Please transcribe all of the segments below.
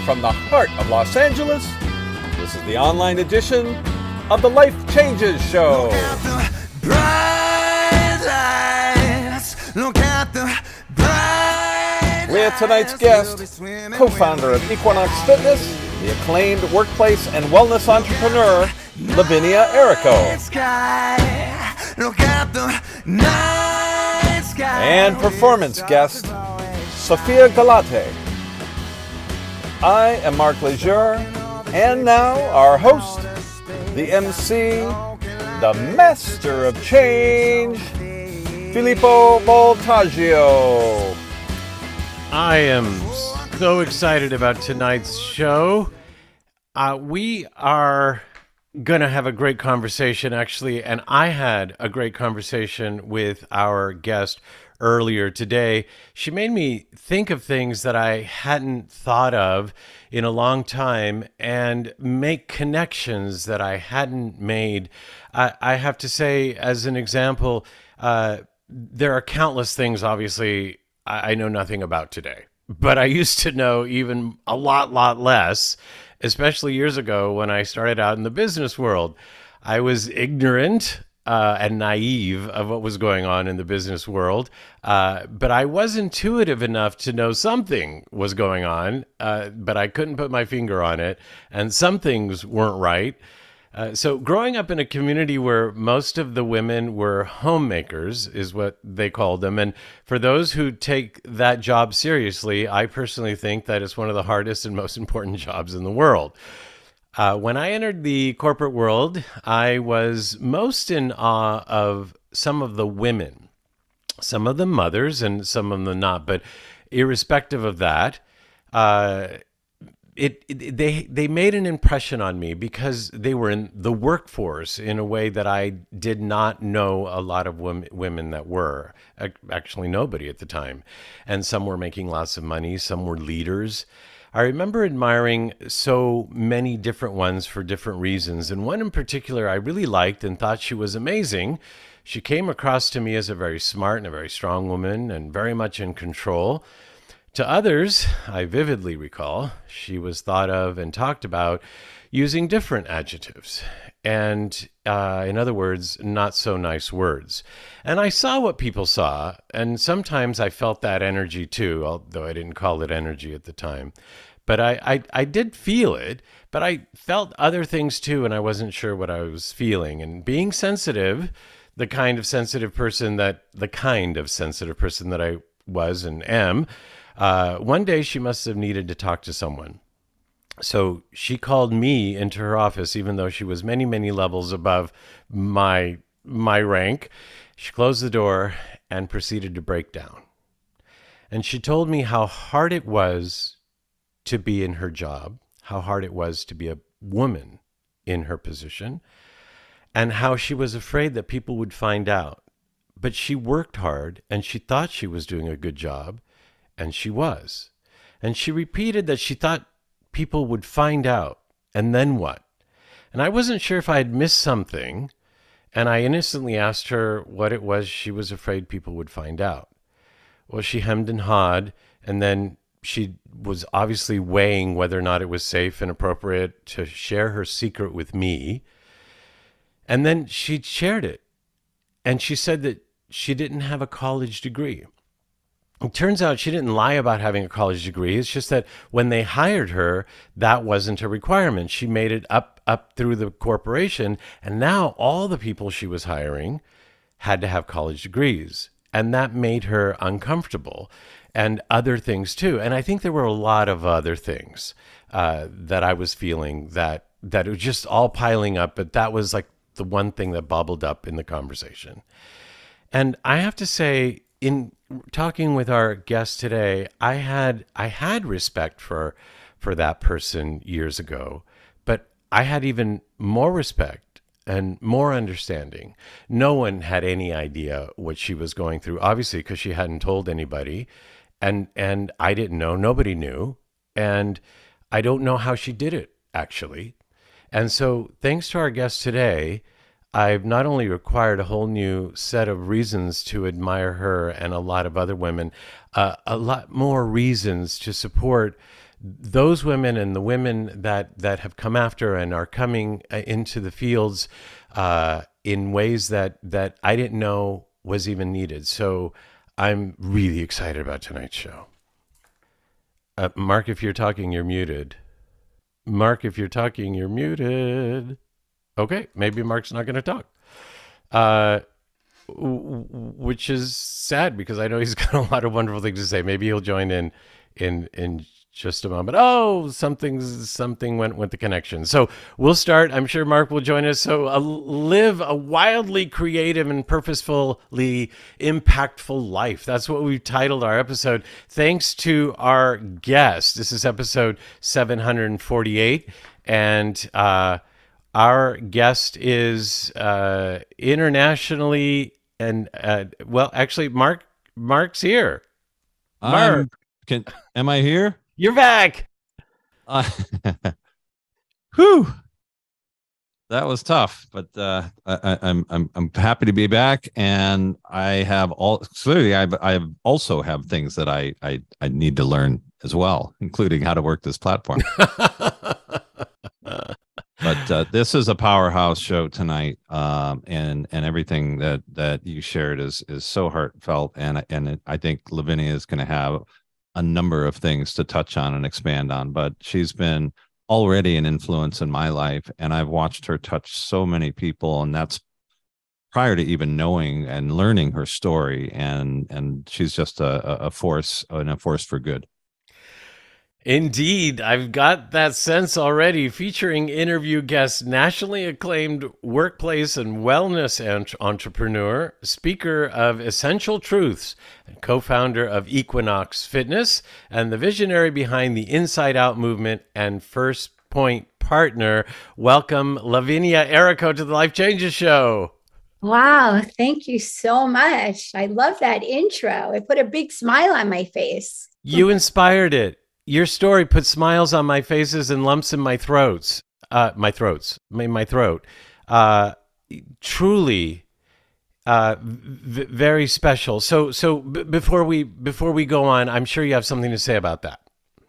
from the heart of Los Angeles, this is the online edition of the Life Changes Show. Look at the bright lights. Look at the bright With tonight's guest, co-founder of Equinox Fitness, the acclaimed workplace and wellness entrepreneur, Lavinia Errico. Look at the night sky. And performance guest, Sophia Galate. I am Mark Lejeune, and now our host, the MC, the master of change, Filippo Voltaggio. I am so excited about tonight's show. We are going to have a great conversation, actually, and I had a great conversation with our guest earlier today. She made me think of things that I hadn't thought of in a long time and make connections that I hadn't made. I have to say, as an example, there are countless things, obviously, I know nothing about today, but I used to know even a lot less, especially years ago when I started out in the business world. I was ignorant and naive of what was going on in the business world, but I was intuitive enough to know something was going on, but I couldn't put my finger on it, and some things weren't right. So growing up in a community where most of the women were homemakers is what they called them. And for those who take that job seriously, I personally think that it's one of the hardest and most important jobs in the world. When I entered the corporate world, I was most in awe of some of the women, some of them mothers and some of them not. But irrespective of that, they made an impression on me because they were in the workforce in a way that I did not know a lot of women that were. Actually, nobody at the time. And some were making lots of money. Some were leaders. I remember admiring so many different ones for different reasons. And one in particular I really liked and thought she was amazing. She came across to me as a very smart and a very strong woman and very much in control. To others, I vividly recall, she was thought of and talked about using different adjectives. And in other words, not so nice words. And I saw what people saw, and sometimes I felt that energy too, although I didn't call it energy at the time. But I did feel it, but I felt other things too, and I wasn't sure what I was feeling. And being sensitive, the kind of sensitive person that I was and am, one day she must have needed to talk to someone. So she called me into her office, even though she was many, many levels above my rank. She closed the door and proceeded to break down. And she told me how hard it was to be in her job, how hard it was to be a woman in her position, and how she was afraid that people would find out. But she worked hard, and she thought she was doing a good job, and she was. And she repeated that she thought people would find out, and then what? And I wasn't sure if I had missed something, and I innocently asked her what it was she was afraid people would find out. Well, she hemmed and hawed, and then she was obviously weighing whether or not it was safe and appropriate to share her secret with me. And then she shared it, and she said that she didn't have a college degree. It turns out she didn't lie about having a college degree. It's just that when they hired her, that wasn't a requirement. She made it up through the corporation, and now all the people she was hiring had to have college degrees, and that made her uncomfortable, and other things too. And I think there were a lot of other things that I was feeling that it was just all piling up, but that was like the one thing that bubbled up in the conversation. And I have to say, in talking with our guest today, I had respect for that person years ago, but I had even more respect and more understanding. No one had any idea what she was going through, obviously, because she hadn't told anybody, and I didn't know. Nobody knew, and I don't know how she did it, actually. And so, thanks to our guest today, I've not only acquired a whole new set of reasons to admire her and a lot of other women, a lot more reasons to support those women and the women that have come after and are coming into the fields in ways that I didn't know was even needed. So I'm really excited about tonight's show. Mark, if you're talking, you're muted. Mark, if you're talking, you're muted. Okay, maybe Mark's not going to talk. Which is sad because I know he's got a lot of wonderful things to say. Maybe he'll join in just a moment. Oh, something went with the connection. So we'll start. I'm sure Mark will join us. So live a wildly creative and purposefully impactful life. That's what we've titled our episode. Thanks to our guest. This is episode 748. And our guest is internationally and well, actually, Mark's here. Mark, am I here? You're back. Whew. That was tough, but I'm happy to be back, and I also have things that I need to learn as well, including how to work this platform. But this is a powerhouse show tonight, and everything that you shared is so heartfelt, and I think Lavinia is going to have a number of things to touch on and expand on. But she's been already an influence in my life, and I've watched her touch so many people, and that's prior to even knowing and learning her story. And she's just a force for good. Indeed, I've got that sense already. Featuring interview guest, nationally acclaimed workplace and wellness entrepreneur, speaker of Essential Truths, and co-founder of Equinox Fitness, and the visionary behind the Inside Out movement and First Point partner. Welcome, Lavinia Errico, to the Life Changes Show. Wow, thank you so much. I love that intro. It put a big smile on my face. You inspired it. Your story put smiles on my faces and lumps in my throat. Truly, very special. So before we go on, I'm sure you have something to say about that.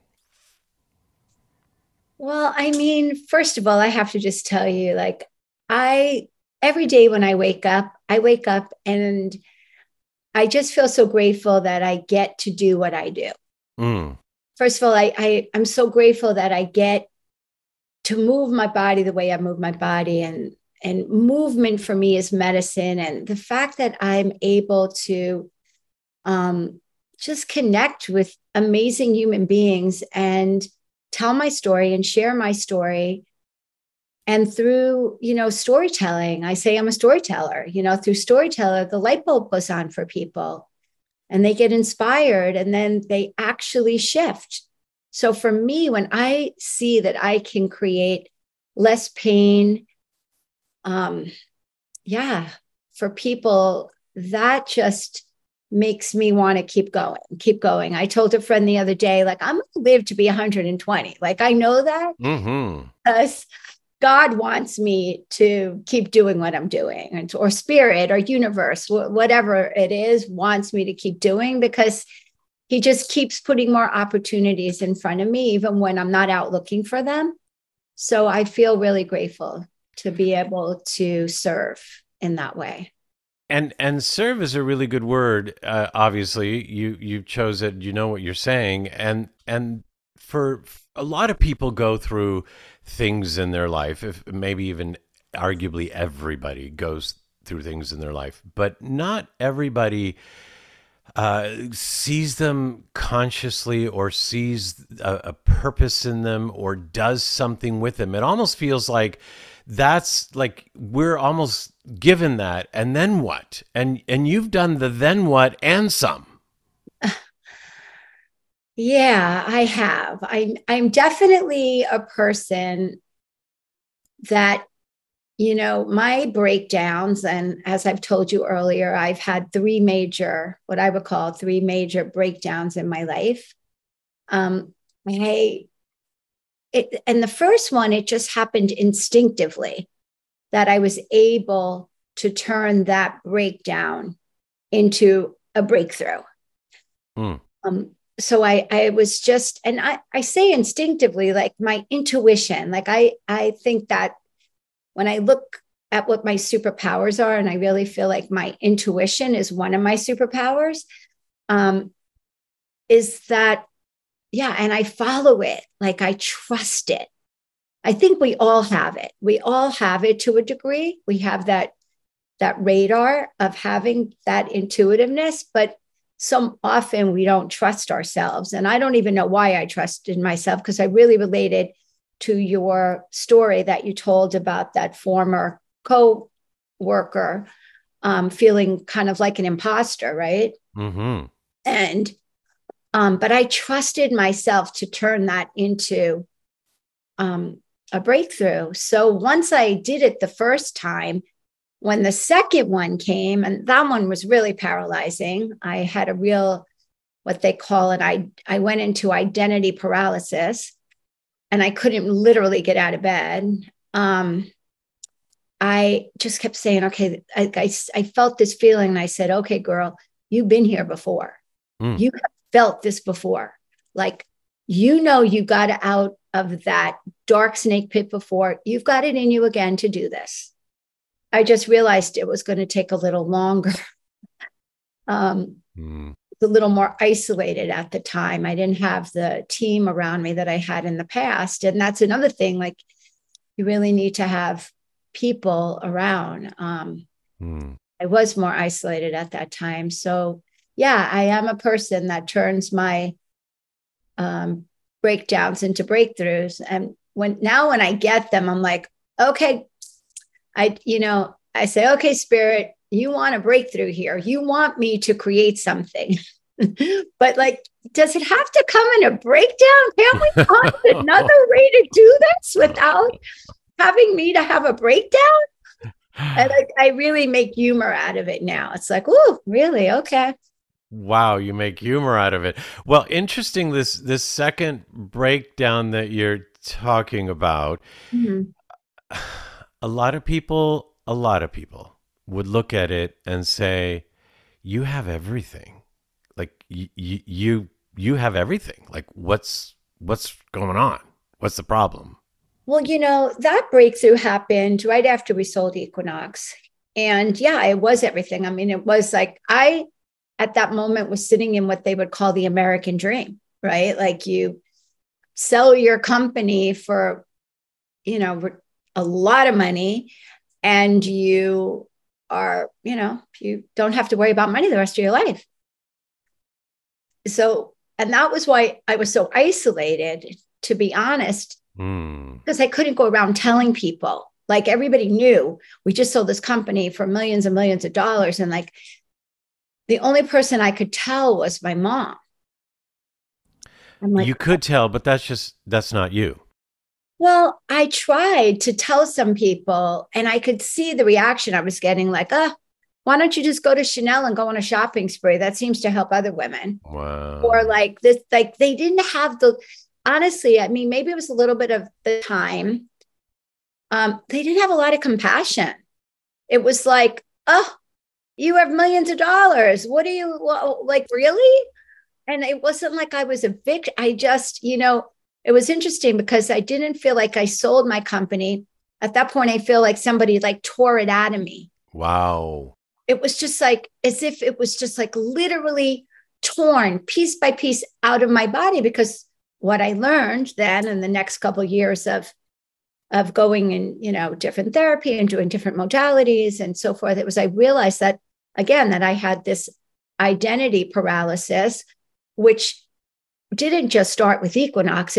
Well, I mean, first of all, I have to just tell you, every day when I wake up and I just feel so grateful that I get to do what I do. First of all, I'm so grateful that I get to move my body the way I move my body, and movement for me is medicine. And the fact that I'm able to just connect with amazing human beings and tell my story and share my story. And through, storytelling, I say I'm a storyteller, through storyteller, the light bulb goes on for people. And they get inspired, and then they actually shift. So for me, when I see that I can create less pain, for people, that just makes me want to keep going. I told a friend the other day, I'm going to live to be 120. I know that because God wants me to keep doing what I'm doing, or spirit or universe, whatever it is, wants me to keep doing, because he just keeps putting more opportunities in front of me, even when I'm not out looking for them. So I feel really grateful to be able to serve in that way. And serve is a really good word. Obviously, you chose it. You know what you're saying, and for a lot of people go through things in their life, if maybe even arguably everybody goes through things in their life, but not everybody sees them consciously or sees a purpose in them or does something with them. It almost feels like that's like we're almost given that, and then what? And you've done the then what and some. Yeah, I have. I'm definitely a person that, my breakdowns, and as I've told you earlier, I've had what I would call three major breakdowns in my life. And the first one, it just happened instinctively that I was able to turn that breakdown into a breakthrough. so I was just, and I say instinctively, like my intuition, like I think that when I look at what my superpowers are, and I really feel like my intuition is one of my superpowers, is that, yeah, and I follow it, like I trust it. I think we all have it. We all have it to a degree. We have that radar of having that intuitiveness, but so often we don't trust ourselves. And I don't even know why I trusted myself, because I really related to your story that you told about that former co-worker feeling kind of like an imposter, right? Mm-hmm. And but I trusted myself to turn that into a breakthrough. So once I did it the first time, when the second one came, and that one was really paralyzing, I had a real, what they call it, I went into identity paralysis, and I couldn't literally get out of bed. I just kept saying, okay, I felt this feeling, and I said, okay, girl, you've been here before. You have felt this before. Like, you got out of that dark snake pit before. You've got it in you again to do this. I just realized it was going to take a little longer. A little more isolated at the time. I didn't have the team around me that I had in the past. And that's another thing, like, you really need to have people around. I was more isolated at that time. So yeah, I am a person that turns my breakdowns into breakthroughs. And when I get them, I'm like, okay, I say, okay, spirit, you want a breakthrough here. You want me to create something. But like, does it have to come in a breakdown? Can't we find another way to do this without having me to have a breakdown? And like, I really make humor out of it now. It's like, oh, really? Okay. Wow, you make humor out of it. Well, interesting, this second breakdown that you're talking about. Mm-hmm. A lot of people would look at it and say, you have everything. Like you have everything. Like what's going on? What's the problem? Well, that breakthrough happened right after we sold Equinox. And yeah, it was everything. I mean, it was like I, at that moment, was sitting in what they would call the American dream, right? Like, you sell your company for, a lot of money, and you are, you don't have to worry about money the rest of your life. So, and that was why I was so isolated, to be honest, because I couldn't go around telling people. Like, everybody knew we just sold this company for millions and millions of dollars. And like, the only person I could tell was my mom. I'm like, you could tell, but that's not you. Well, I tried to tell some people, and I could see the reaction I was getting, like, why don't you just go to Chanel and go on a shopping spree? That seems to help other women. Wow. Or like this, like, they didn't have honestly, I mean, maybe it was a little bit of the time. They didn't have a lot of compassion. It was like, oh, you have millions of dollars. What do you like, really? And it wasn't like I was a victim. I just, it was interesting because I didn't feel like I sold my company. At that point, I feel like somebody like tore it out of me. Wow. It was just like, as if it was just like literally torn piece by piece out of my body, because what I learned then in the next couple of years of going in, different therapy and doing different modalities and so forth, it was, I realized that, again, that I had this identity paralysis, which didn't just start with Equinox.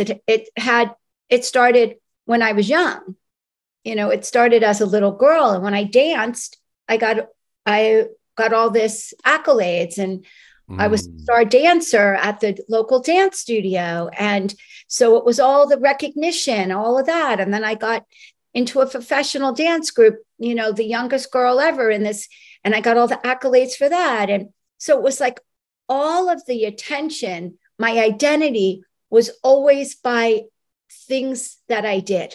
It started when I was young. It started as a little girl. And when I danced, I got all this accolades, and I was a star dancer at the local dance studio. And so it was all the recognition, all of that. And then I got into a professional dance group, the youngest girl ever in this, and I got all the accolades for that. And so it was like all of the attention, my identity was always by things that I did,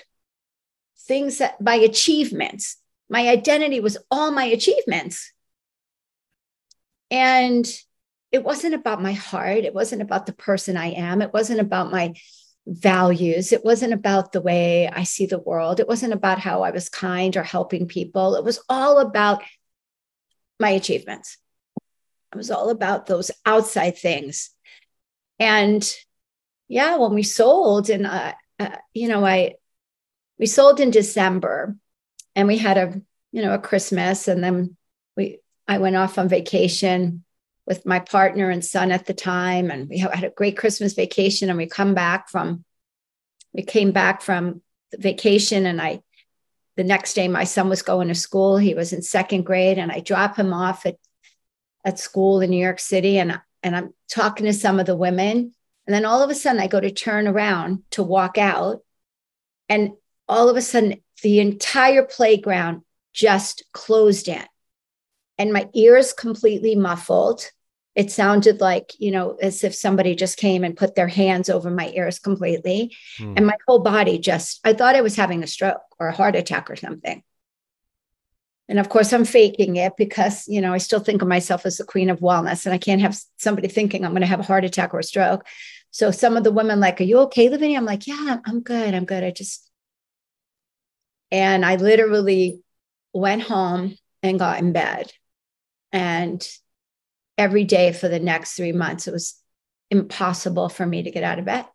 my achievements. My identity was all my achievements. And it wasn't about my heart. It wasn't about the person I am. It wasn't about my values. It wasn't about the way I see the world. It wasn't about how I was kind or helping people. It was all about my achievements. It was all about those outside things. And yeah, when we sold, and we sold in December, and we had a Christmas, and then I went off on vacation with my partner and son at the time, and we had a great Christmas vacation. And we came back from the vacation, and the next day my son was going to school. He was in second grade, and I drop him off at school in New York City, and I'm talking to some of the women, and then all of a sudden I go to turn around to walk out, and all of a sudden the entire playground just closed in, and my ears completely muffled. It sounded like, as if somebody just came and put their hands over my ears completely. And my whole body I thought I was having a stroke or a heart attack or something. And of course, I'm faking it because, I still think of myself as the queen of wellness, and I can't have somebody thinking I'm going to have a heart attack or a stroke. So some of the women like, "Are you okay, Lavinia?" I'm like, "Yeah, I'm good. I'm good." And I literally went home and got in bed. And every day for the next 3 months, it was impossible for me to get out of bed.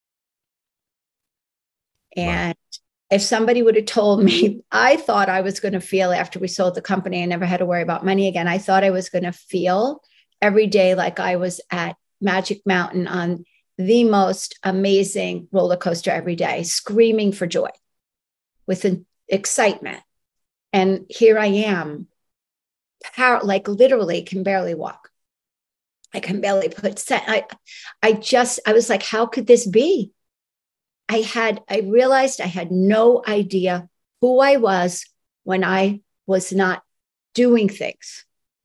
And if somebody would have told me, I thought I was going to feel after we sold the company, I never had to worry about money again. I thought I was going to feel every day like I was at Magic Mountain on the most amazing roller coaster every day, screaming for joy with excitement. And here I am, like literally can barely walk. I can barely I was like, how could this be? I realized I had no idea who I was when I was not doing things.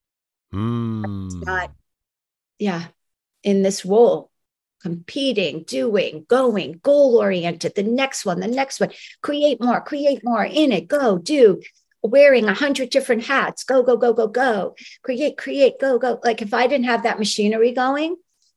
Not, in this role, competing, doing, going, goal-oriented, the next one, create more, in it, go, do, wearing 100 different hats, go, create, go. Like if I didn't have that machinery going,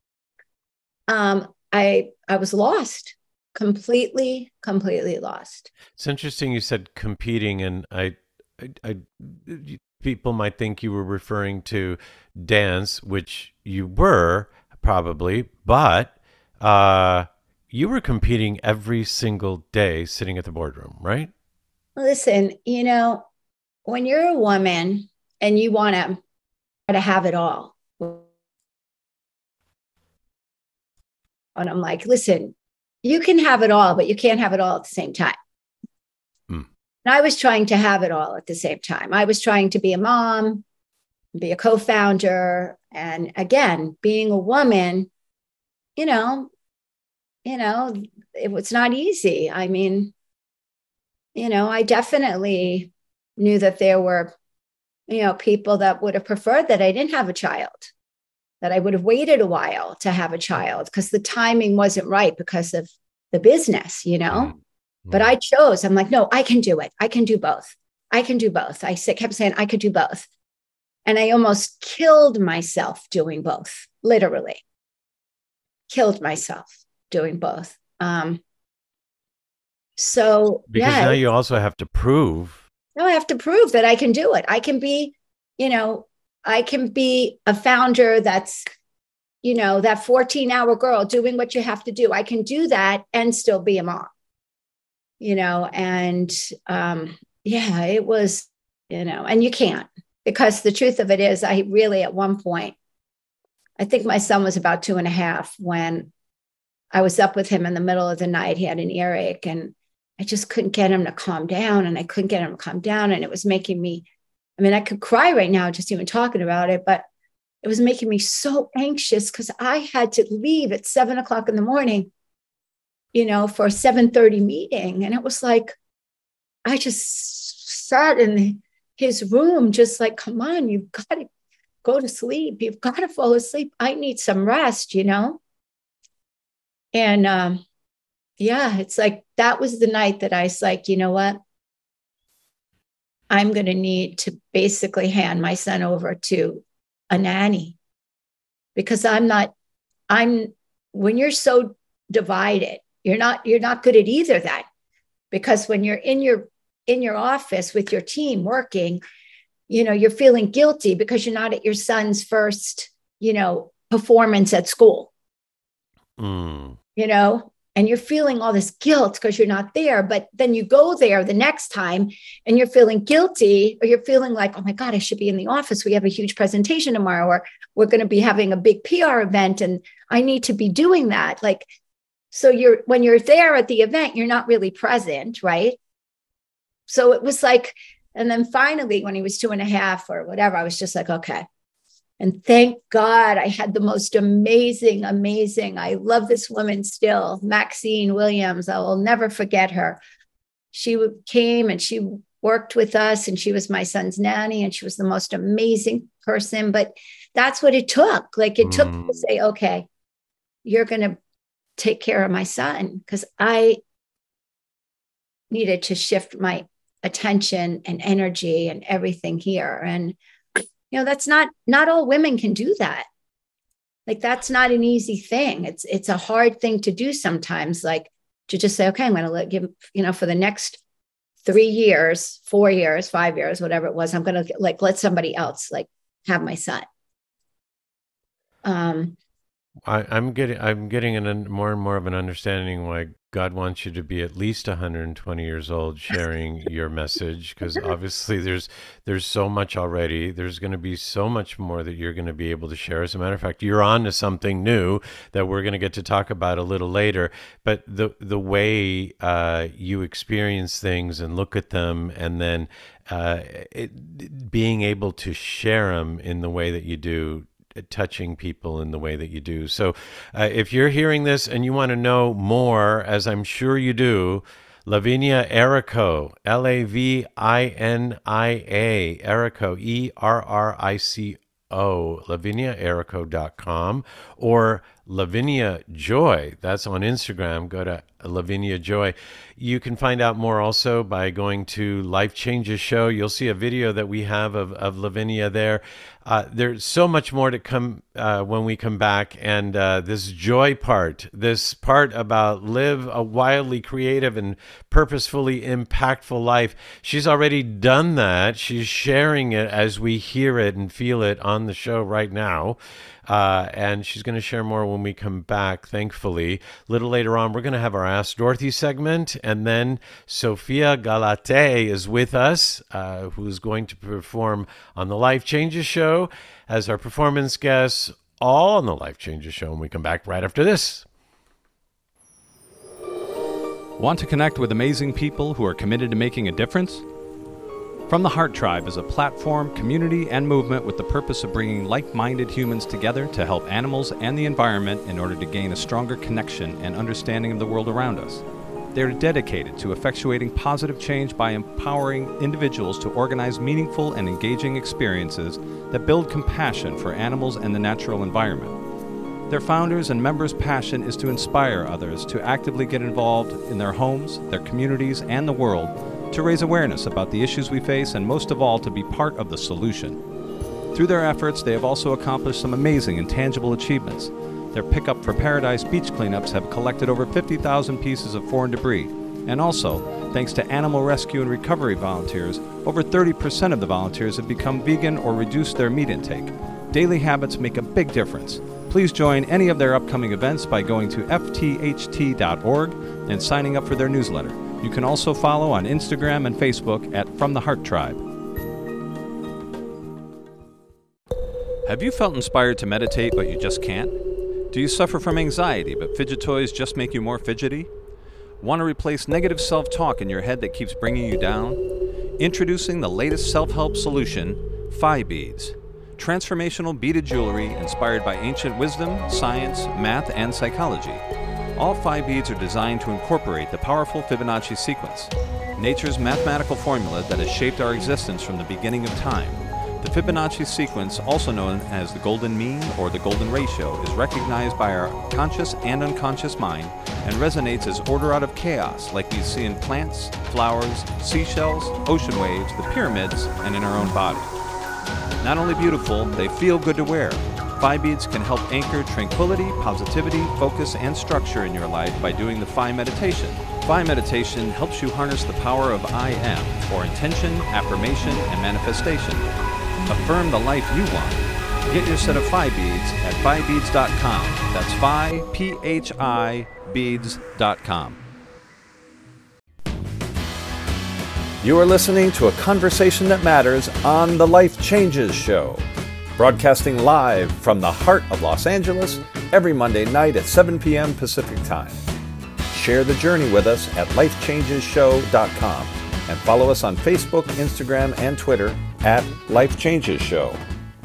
I was lost, completely lost. It's interesting you said competing, and I people might think you were referring to dance, which you were probably, but you were competing every single day sitting at the boardroom, right? Listen, when you're a woman and you want to have it all, and I'm like, listen, you can have it all, but you can't have it all at the same time. And I was trying to have it all at the same time. I was trying to be a mom, be a co-founder, and again, being a woman, it was not easy. I mean, I definitely knew that there were, people that would have preferred that I didn't have a child, that I would have waited a while to have a child because the timing wasn't right because of the business, But I chose, I'm like, no, I can do it. I can do both. I kept saying I could do both. And I almost killed myself doing both, literally. Killed myself doing both. So because now you also have to prove. No, I have to prove that I can do it. I can be, I can be a founder that's, that 14-hour girl doing what you have to do. I can do that and still be a mom, and it was, and you can't, because the truth of it is I really, at one point, I think my son was about 2.5 when I was up with him in the middle of the night. He had an earache and I just couldn't get him to calm down, and And it was making me, I could cry right now just even talking about it, but it was making me so anxious because I had to leave at 7:00 in the morning, for a 7:30 meeting. And it was like, I just sat in his room, just like, come on, you've got to go to sleep. You've got to fall asleep. I need some rest, And it's like, that was the night that I was like, you know what? I'm going to need to basically hand my son over to a nanny because when you're so divided, you're not good at either then. Because when you're in your office with your team working, you're feeling guilty because you're not at your son's first, performance at school. And you're feeling all this guilt because you're not there. But then you go there the next time and you're feeling guilty, or you're feeling like, oh my God, I should be in the office. We have a huge presentation tomorrow, or we're going to be having a big PR event and I need to be doing that. Like, so when you're there at the event, you're not really present, right? So it was like, and then finally, when he was 2.5 or whatever, I was just like, okay. And thank God I had the most amazing, I love this woman still, Maxine Williams. I will never forget her. She came and she worked with us, and she was my son's nanny, and she was the most amazing person. But that's what it took. Like, it took to say, okay, you're going to take care of my son, because I needed to shift my attention and energy and everything here. And that's not all women can do that. Like, that's not an easy thing. It's a hard thing to do sometimes, like to just say, okay, I'm going to give, for the next 3 years, 4 years, 5 years, whatever it was, I'm going to let somebody else have my son. I'm getting more and more of an understanding why God wants you to be at least 120 years old sharing your message, because obviously there's so much already. There's going to be so much more that you're going to be able to share. As a matter of fact, you're on to something new that we're going to get to talk about a little later. But the way you experience things and look at them, and then being able to share them in the way that you do, touching people in the way that you do. So if you're hearing this and you want to know more, as I'm sure you do, Lavinia Errico, Lavinia Errico, ERRICO, laviniaerrico.com, or Lavinia Joy. That's on Instagram. Go to Lavinia Joy. You can find out more also by going to Life Changes Show. You'll see a video that we have of Lavinia there. There's so much more to come when we come back. And this joy part, this part about live a wildly creative and purposefully impactful life, she's already done that. She's sharing it as we hear it and feel it on the show right now. And she's going to share more when we come back, thankfully. A little later on, we're going to have our Ask Dorothy segment, and then Sophia Galate is with us, who's going to perform on the Life Changes Show as our performance guest, all on the Life Changes Show, and we come back right after this. Want to connect with amazing people who are committed to making a difference? From the Heart Tribe is a platform, community, and movement with the purpose of bringing like-minded humans together to help animals and the environment in order to gain a stronger connection and understanding of the world around us. They are dedicated to effectuating positive change by empowering individuals to organize meaningful and engaging experiences that build compassion for animals and the natural environment. Their founders and members' passion is to inspire others to actively get involved in their homes, their communities, and the world, to raise awareness about the issues we face, and most of all, to be part of the solution. Through their efforts, they have also accomplished some amazing and tangible achievements. Their Pickup for Paradise beach cleanups have collected over 50,000 pieces of foreign debris. And also, thanks to animal rescue and recovery volunteers, over 30% of the volunteers have become vegan or reduced their meat intake. Daily habits make a big difference. Please join any of their upcoming events by going to ftht.org and signing up for their newsletter. You can also follow on Instagram and Facebook at From the Heart Tribe. Have you felt inspired to meditate but you just can't? Do you suffer from anxiety but fidget toys just make you more fidgety? Want to replace negative self-talk in your head that keeps bringing you down? Introducing the latest self-help solution, Phi Beads. Transformational beaded jewelry inspired by ancient wisdom, science, math, and psychology. All Phi Beads are designed to incorporate the powerful Fibonacci sequence, nature's mathematical formula that has shaped our existence from the beginning of time. The Fibonacci sequence, also known as the golden mean or the golden ratio, is recognized by our conscious and unconscious mind and resonates as order out of chaos, like we see in plants, flowers, seashells, ocean waves, the pyramids, and in our own body. Not only beautiful, they feel good to wear. Phi Beads can help anchor tranquility, positivity, focus, and structure in your life by doing the Phi meditation. Phi meditation helps you harness the power of I am, or intention, affirmation, and manifestation. Affirm the life you want. Get your set of Phi Beads at PhiBeads.com. That's Phi, P-H-I, beads.com. You are listening to a conversation that matters on The Life Changes Show, broadcasting live from the heart of Los Angeles every Monday night at 7 p.m. Pacific Time. Share the journey with us at lifechangeshow.com and follow us on Facebook, Instagram, and Twitter at Life Changes Show.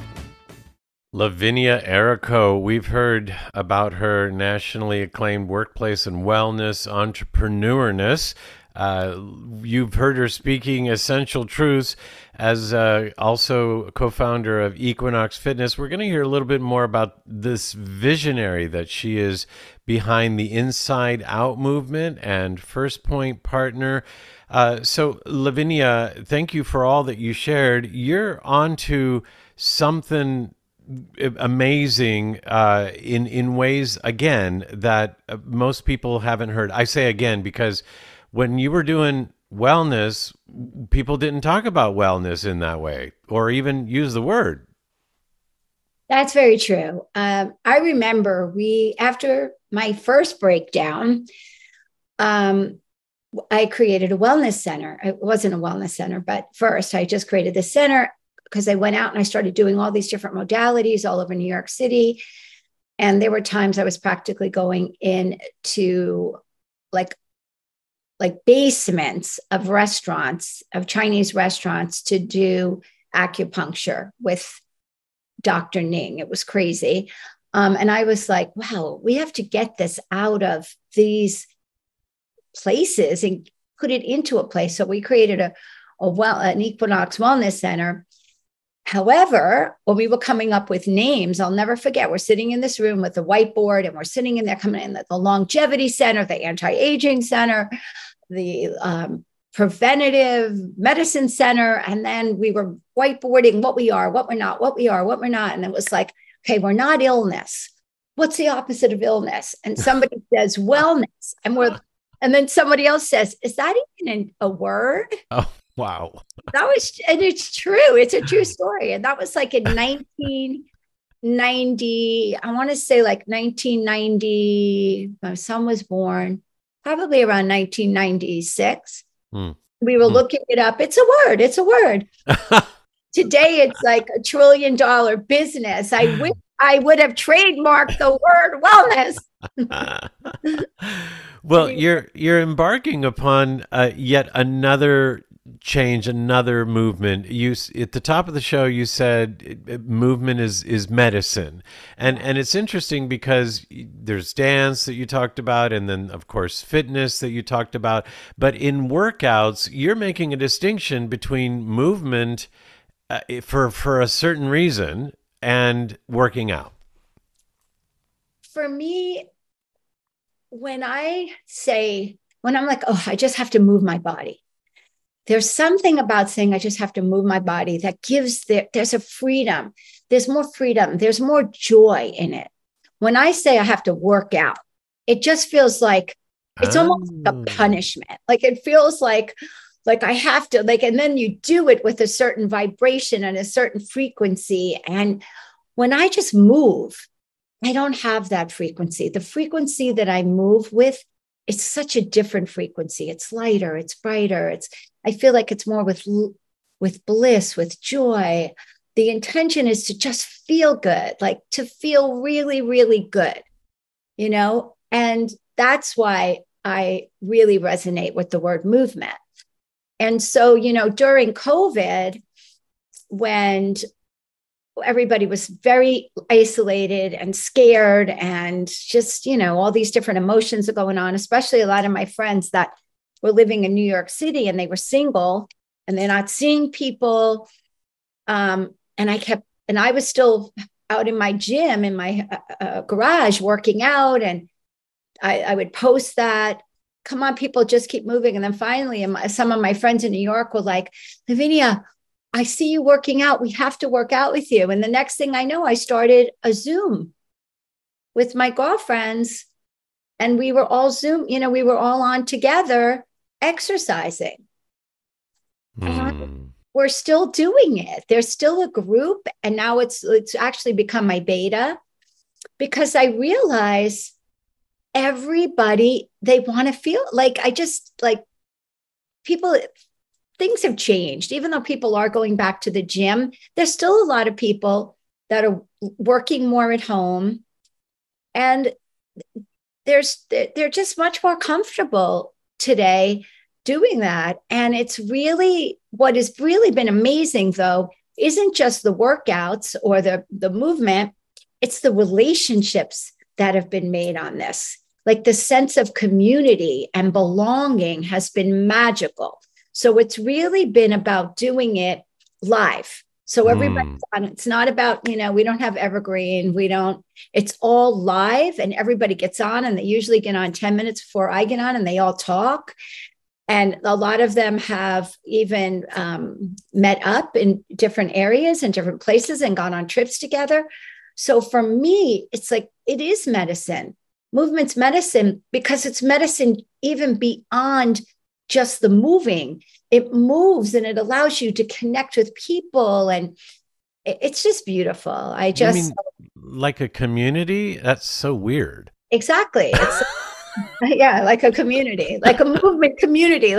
Lavinia Errico, we've heard about her nationally acclaimed workplace and wellness entrepreneurness. You've heard her speaking essential truths as also co-founder of Equinox Fitness. We're going to hear a little bit more about this visionary that she is behind the Inside Out movement and First Point partner. So Lavinia, thank you for all that you shared. You're onto something amazing in ways, again, that most people haven't heard. I say again because when you were doing wellness, people didn't talk about wellness in that way or even use the word. That's very true. I remember after my first breakdown, I created a wellness center. It wasn't a wellness center, but first I just created the center because I went out and I started doing all these different modalities all over New York City. And there were times I was practically going into like basements of restaurants, of Chinese restaurants, to do acupuncture with Dr. Ning. It was crazy. And I was like, wow, we have to get this out of these places and put it into a place. So we created an Equinox Wellness Center. However, when we were coming up with names, I'll never forget, we're sitting in this room with the whiteboard and we're sitting in there coming in the Longevity Center, the Anti-Aging Center, the Preventative Medicine Center. And then we were whiteboarding what we are, what we're not, what we are, what we're not. And it was like, okay, we're not illness. What's the opposite of illness? And somebody says wellness. And then somebody else says, is that even a word? Oh, wow. And it's true. It's a true story. And that was like in 1990, I want to say like 1990, my son was born, probably around 1996. We were looking it up. It's a word. It's a word. Today, it's like $1 trillion business. I wish I would have trademarked the word wellness. Well, you're embarking upon yet another change, another movement. You at the top of the show, you said movement is medicine, and it's interesting because there's dance that you talked about, and then of course fitness that you talked about. But in workouts, you're making a distinction between movement for a certain reason and working out. For me, when I'm like, oh, I just have to move my body. There's something about saying I just have to move my body that there's a freedom. There's more freedom. There's more joy in it. When I say I have to work out, it just feels like it's almost like a punishment. Like it feels like I have to, and then you do it with a certain vibration and a certain frequency. And when I just move, I don't have that frequency. The frequency that I move with, it's such a different frequency. It's lighter, it's brighter. I feel like it's more with bliss, with joy. The intention is to just feel good, like to feel really, really good, and that's why I really resonate with the word movement. And so, during COVID, when everybody was very isolated and scared and just, all these different emotions are going on, especially a lot of my friends that were living in New York City and they were single and they're not seeing people. And I was still out in my gym, in my garage working out. And I would post that, come on, people, just keep moving. And then finally, some of my friends in New York were like, Lavinia, I see you working out. We have to work out with you. And the next thing I know, I started a Zoom with my girlfriends, and we were all Zoom, we were all on together exercising. We're still doing it. There's still a group. And now it's actually become my beta, because I realize everybody, they want to feel like, people, things have changed. Even though people are going back to the gym, there's still a lot of people that are working more at home, and they're just much more comfortable today doing that. And it's really, what has really been amazing though, isn't just the workouts or the movement, it's the relationships that have been made on this. Like the sense of community and belonging has been magical. So it's really been about doing it live. So everybody's on. It's not about, we don't have evergreen. It's all live, and everybody gets on, and they usually get on 10 minutes before I get on, and they all talk. And a lot of them have even met up in different areas and different places and gone on trips together. So for me, it's like, it is medicine. Movement's medicine, because it's medicine even beyond just the moving. It moves and it allows you to connect with people, and it's just beautiful. You mean like a community? That's so weird. Exactly. It's yeah, like a community, like a movement community,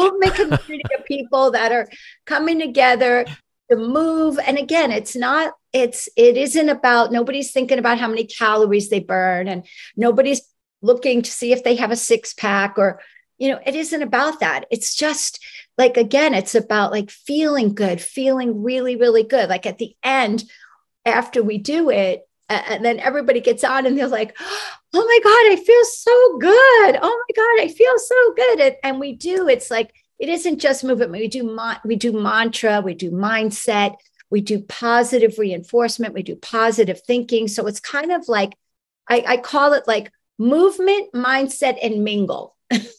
of people that are coming together to move. And again, it isn't about, nobody's thinking about how many calories they burn, and nobody's looking to see if they have a 6-pack, or, it isn't about that. It's just like, again, it's about like feeling good, feeling really, really good. Like at the end, after we do it, and then everybody gets on and they're like, oh my God, I feel so good. Oh my God, I feel so good. And we do, it's like, it isn't just movement. We do mantra, we do mindset, we do positive reinforcement, we do positive thinking. So it's kind of like, I call it like movement, mindset, and mingle.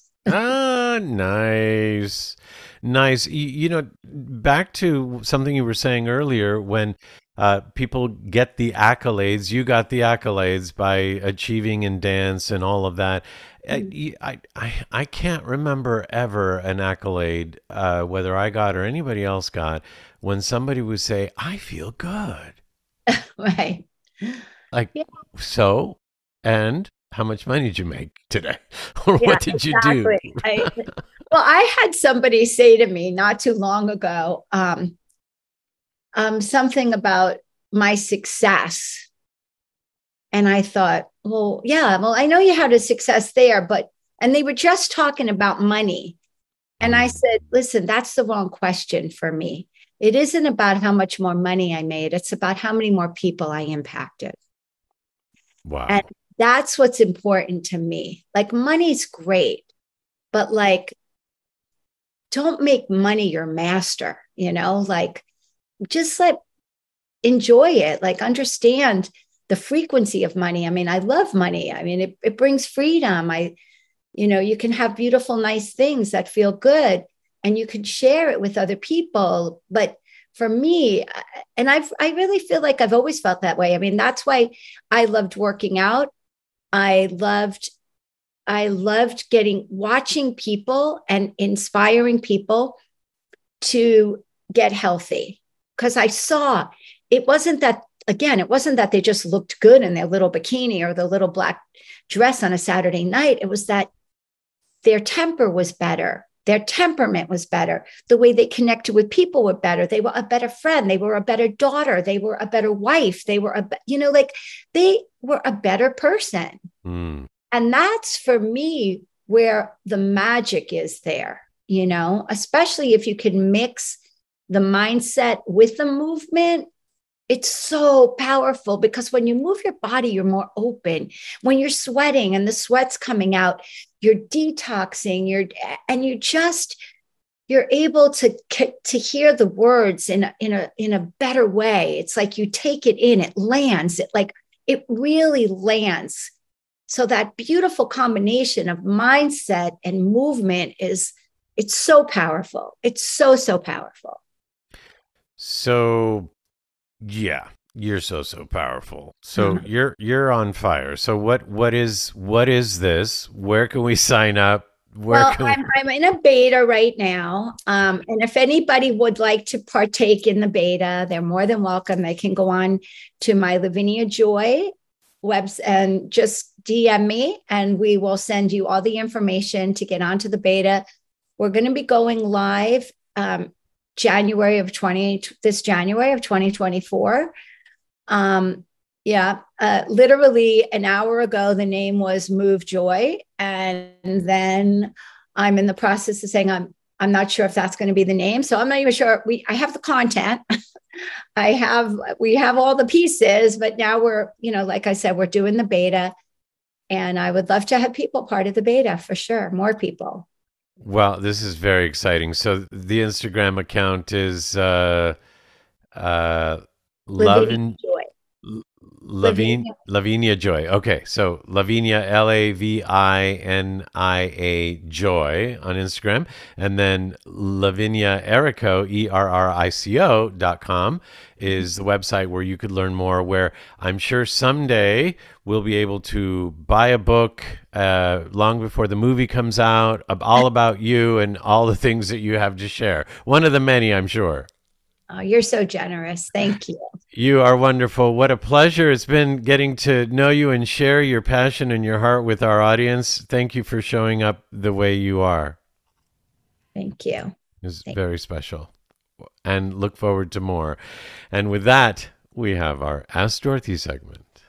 Nice. Nice. Back to something you were saying earlier, when people get the accolades, you got the accolades by achieving in dance and all of that. I can't remember ever an accolade, whether I got or anybody else got, when somebody would say, I feel good. Right. Like, yeah. So, and how much money did you make today? Or what did you do? I had somebody say to me not too long ago, something about my success. And I thought, I know you had a success there, and they were just talking about money. And I said, listen, that's the wrong question for me. It isn't about how much more money I made. It's about how many more people I impacted. Wow. And that's what's important to me. Like, money's great, but like, don't make money your master, like, just enjoy it, like understand the frequency of money. I mean, I love money. I mean, it brings freedom. You can have beautiful, nice things that feel good, and you can share it with other people. But for me, and I really feel like I've always felt that way. I mean, that's why I loved working out. I loved watching people and inspiring people to get healthy, because I saw it wasn't that they just looked good in their little bikini or the little black dress on a Saturday night. It was that their temper was better. Their temperament was better. The way they connected with people were better. They were a better friend. They were a better daughter. They were a better wife. They were they were a better person. Mm. And that's, for me, where the magic is there, especially if you can mix the mindset with the movement. It's so powerful, because when you move your body, you're more open. When you're sweating and the sweat's coming out, you're detoxing, you're able to hear the words in a better way. It's like you take it in, it lands, it really lands. So that beautiful combination of mindset and movement it's so powerful. It's so, so powerful. So, yeah, you're so powerful. So you're on fire. So what is this? Where can we sign up? Well, I'm in a beta right now. And if anybody would like to partake in the beta, they're more than welcome. They can go on to my Lavinia Joy website and just DM me, and we will send you all the information to get onto the beta. We're going to be going live January of 2024. Literally an hour ago, the name was Move Joy. And then I'm in the process of saying, I'm not sure if that's going to be the name. So I'm not even sure. I have the content. We have all the pieces, but now we're, like I said, we're doing the beta, and I would love to have people part of the beta for sure. More people. Well, this is very exciting. So the Instagram account is Lavinia Joy. Okay, so Lavinia, Lavinia Joy on Instagram, and then Lavinia Errico, ERRICO.com is the website where you could learn more, where I'm sure someday we'll be able to buy a book long before the movie comes out, all about you and all the things that you have to share. One of the many, I'm sure. Oh, you're so generous. Thank you. You are wonderful. What a pleasure it's been getting to know you and share your passion and your heart with our audience. Thank you for showing up the way you are. Thank you. It's very special. And look forward to more. And with that, we have our Ask Dorothy segment.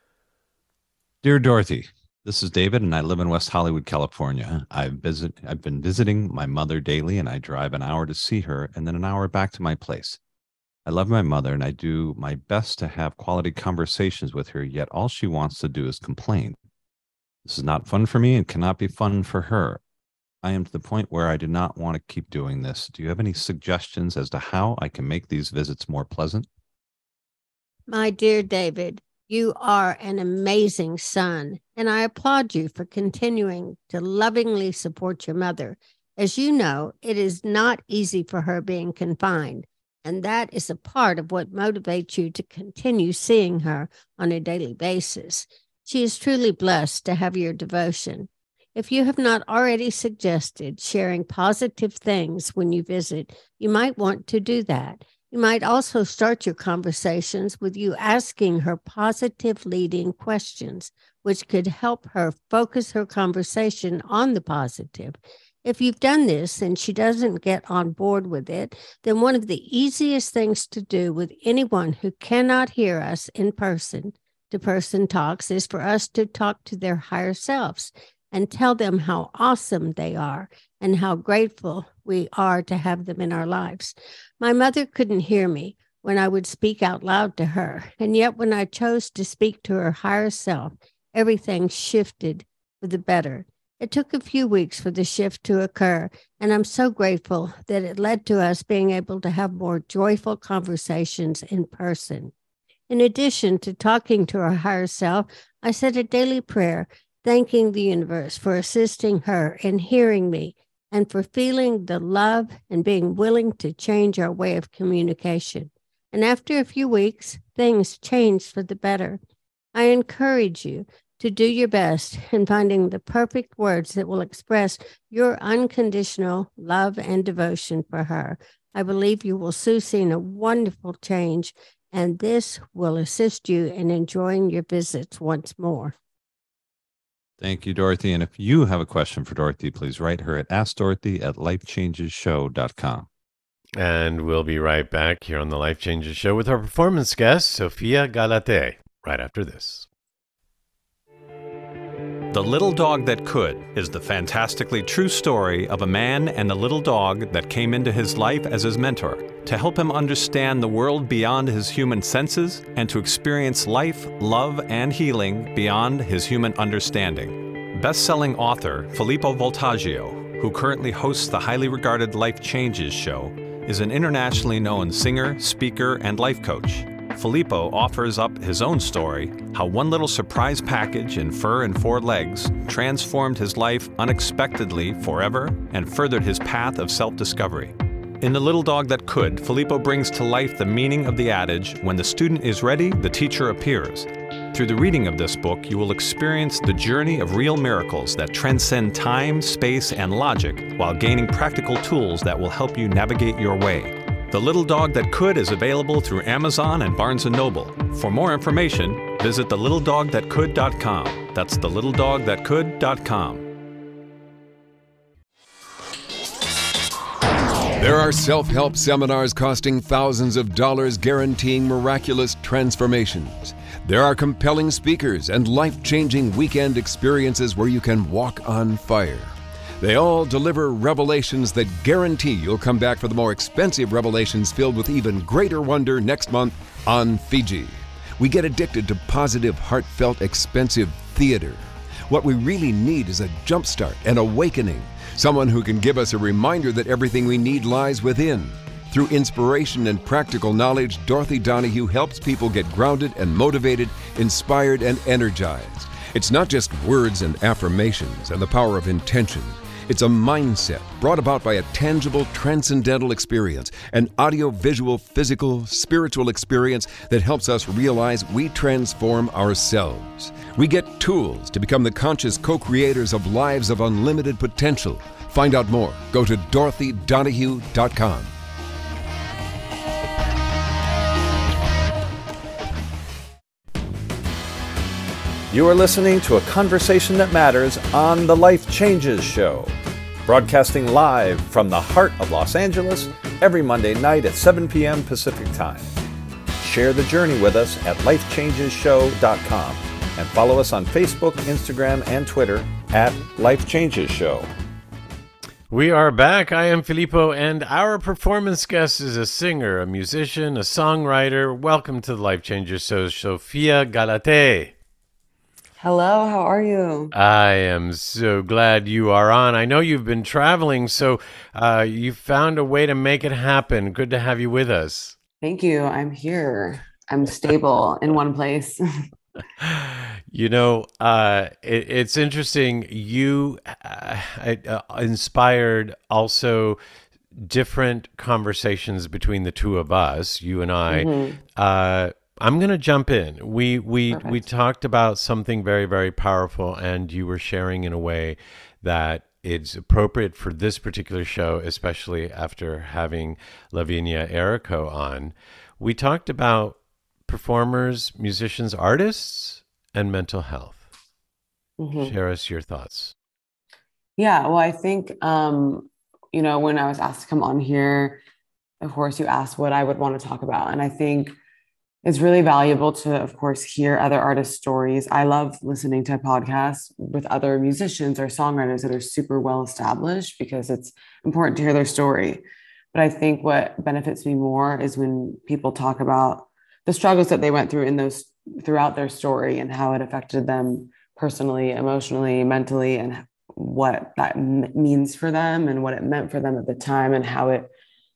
Dear Dorothy, this is David, and I live in West Hollywood, California. I've been visiting my mother daily, and I drive an hour to see her and then an hour back to my place. I love my mother, and I do my best to have quality conversations with her, yet all she wants to do is complain. This is not fun for me and cannot be fun for her. I am to the point where I do not want to keep doing this. Do you have any suggestions as to how I can make these visits more pleasant? My dear David, you are an amazing son, and I applaud you for continuing to lovingly support your mother. As you know, it is not easy for her being confined, and that is a part of what motivates you to continue seeing her on a daily basis. She is truly blessed to have your devotion. If you have not already suggested sharing positive things when you visit, you might want to do that. You might also start your conversations with you asking her positive leading questions, which could help her focus her conversation on the positive. If you've done this and she doesn't get on board with it, then one of the easiest things to do with anyone who cannot hear us in person-to-person talks is for us to talk to their higher selves and tell them how awesome they are and how grateful we are to have them in our lives. My mother couldn't hear me when I would speak out loud to her, and yet when I chose to speak to her higher self, everything shifted for the better. It took a few weeks for the shift to occur, and I'm so grateful that it led to us being able to have more joyful conversations in person. In addition to talking to our higher self, I said a daily prayer, thanking the universe for assisting her in hearing me and for feeling the love and being willing to change our way of communication. And after a few weeks, things changed for the better. I encourage you to do your best in finding the perfect words that will express your unconditional love and devotion for her. I believe you will soon see a wonderful change, and this will assist you in enjoying your visits once more. Thank you, Dorothy. And if you have a question for Dorothy, please write her at AskDorothy@LifeChangesShow.com. And we'll be right back here on the Life Changes Show with our performance guest, Sofia Galate, right after this. The Little Dog That Could is the fantastically true story of a man and a little dog that came into his life as his mentor to help him understand the world beyond his human senses and to experience life, love, and healing beyond his human understanding. Best-selling author Filippo Voltaggio, who currently hosts the highly regarded Life Changes Show, is an internationally known singer, speaker, and life coach. Filippo offers up his own story, how one little surprise package in fur and 4 legs transformed his life unexpectedly forever and furthered his path of self-discovery. In The Little Dog That Could, Filippo brings to life the meaning of the adage, when the student is ready, the teacher appears. Through the reading of this book, you will experience the journey of real miracles that transcend time, space, and logic while gaining practical tools that will help you navigate your way. The Little Dog That Could is available through Amazon and Barnes & Noble. For more information, visit thelittledogthatcould.com. That's thelittledogthatcould.com. There are self-help seminars costing thousands of dollars guaranteeing miraculous transformations. There are compelling speakers and life-changing weekend experiences where you can walk on fire. They all deliver revelations that guarantee you'll come back for the more expensive revelations filled with even greater wonder next month on Fiji. We get addicted to positive, heartfelt, expensive theater. What we really need is a jumpstart, an awakening. Someone who can give us a reminder that everything we need lies within. Through inspiration and practical knowledge, Dorothy Donahue helps people get grounded and motivated, inspired and energized. It's not just words and affirmations and the power of intention. It's a mindset brought about by a tangible, transcendental experience, an audio-visual, physical, spiritual experience that helps us realize we transform ourselves. We get tools to become the conscious co-creators of lives of unlimited potential. Find out more. Go to DorothyDonahue.com. You are listening to A Conversation That Matters on The Life Changes Show, broadcasting live from the heart of Los Angeles every Monday night at 7 p.m. Pacific Time. Share the journey with us at lifechangeshow.com and follow us on Facebook, Instagram, and Twitter at Life Changes Show. We are back. I am Filippo, and our performance guest is a singer, a musician, a songwriter. Welcome to the Life Changes Show, Sofia Galate. Hello, how are you? I am so glad you are on. I know you've been traveling, so you found a way to make it happen. Good to have you with us. Thank you. I'm here. I'm stable in one place. You know, it's interesting. You inspired also different conversations between the two of us, you and I. Mm-hmm. I'm going to jump in. We talked about something very, very powerful, and you were sharing in a way that it's appropriate for this particular show, especially after having Lavinia Errico on. We talked about performers, musicians, artists, and mental health. Mm-hmm. Share us your thoughts. Yeah, well, I think, when I was asked to come on here, of course, you asked what I would want to talk about. And I think it's really valuable to, of course, hear other artists' stories. I love listening to podcasts with other musicians or songwriters that are super well established because it's important to hear their story. But I think what benefits me more is when people talk about the struggles that they went through throughout their story and how it affected them personally, emotionally, mentally, and what that means for them and what it meant for them at the time and how it,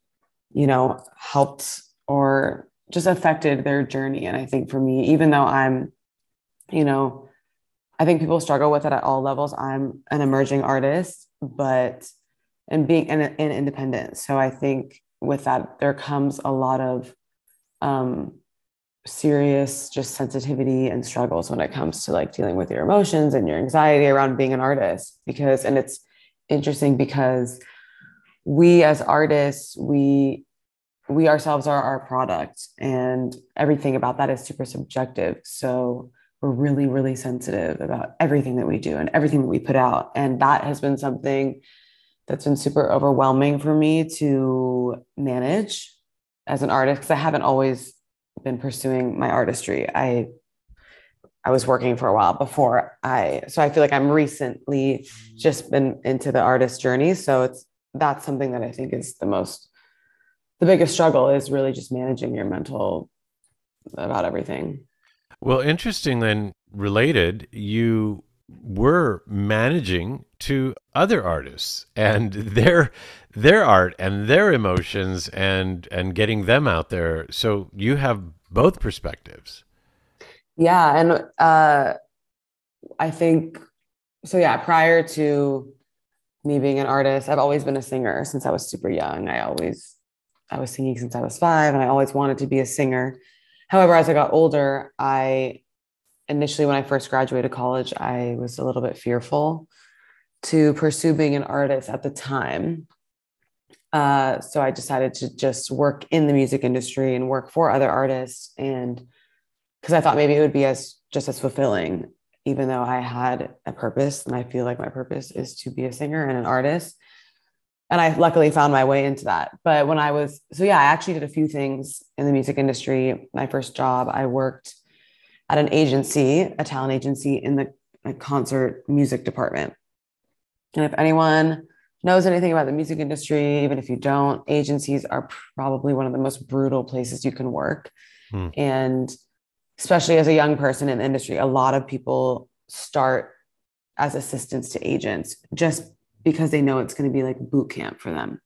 helped or just affected their journey. And I think for me, even though I'm, I think people struggle with it at all levels. I'm an emerging artist, and being an independent. So I think with that, there comes a lot of serious just sensitivity and struggles when it comes to like dealing with your emotions and your anxiety around being an artist. And it's interesting because we as artists, we ourselves are our product, and everything about that is super subjective. So we're really, really sensitive about everything that we do and everything that we put out. And that has been something that's been super overwhelming for me to manage as an artist, because I haven't always been pursuing my artistry. I was working for a while before so I feel like I'm recently just been into the artist journey. So that's something that I think is the biggest struggle is really just managing your mental about everything. Well, interesting and related, you were managing to other artists and their art and their emotions and getting them out there. So you have both perspectives. Yeah. And I think, so yeah, prior to me being an artist. I've always been a singer since I was super young. I was singing since I was 5, and I always wanted to be a singer. However, as I got older, initially, when I first graduated college, I was a little bit fearful to pursue being an artist at the time. So I decided to just work in the music industry and work for other artists. And because I thought maybe it would be just as fulfilling, even though I had a purpose. And I feel like my purpose is to be a singer and an artist. And I luckily found my way into that. But I actually did a few things in the music industry. My first job, I worked at an agency, a talent agency in the concert music department. And if anyone knows anything about the music industry, even if you don't, agencies are probably one of the most brutal places you can work. And especially as a young person in the industry, a lot of people start as assistants to agents just because they know it's going to be like boot camp for them.